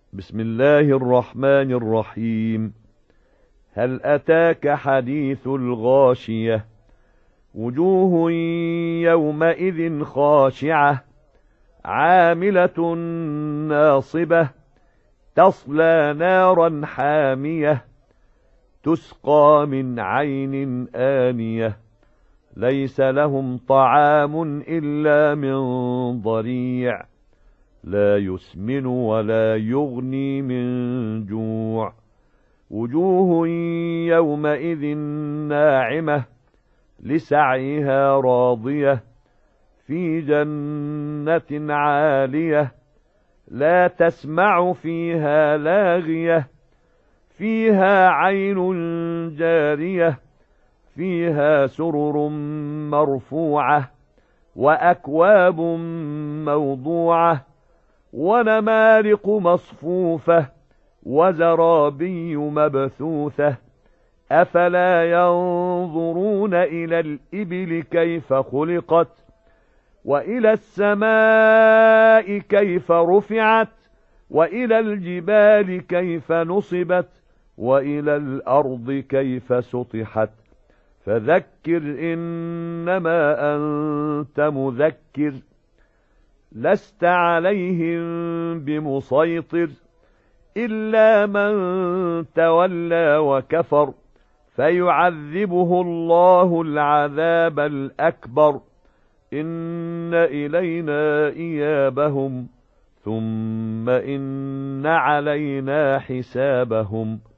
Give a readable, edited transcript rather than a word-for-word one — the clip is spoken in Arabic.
بسم الله الرحمن الرحيم. هل أتاك حديث الغاشية؟ وجوه يومئذ خاشعة عاملة ناصبة تصلى نارا حامية تسقى من عين آنية ليس لهم طعام إلا من ضريع لا يسمن ولا يغني من جوع. وجوه يومئذ ناعمة لسعيها راضية في جنة عالية لا تسمع فيها لاغية فيها عين جارية فيها سرر مرفوعة وأكواب موضوعة ونمارق مصفوفة وزرابي مبثوثة أفلا ينظرون إلى الإبل كيف خلقت وإلى السماء كيف رفعت وإلى الجبال كيف نصبت وإلى الأرض كيف سطحت فذكر إنما أنت مذكر لست عليهم بمسيطر إلا من تولى وكفر فيعذبه الله العذاب الأكبر إن إلينا إيابهم ثم إن علينا حسابهم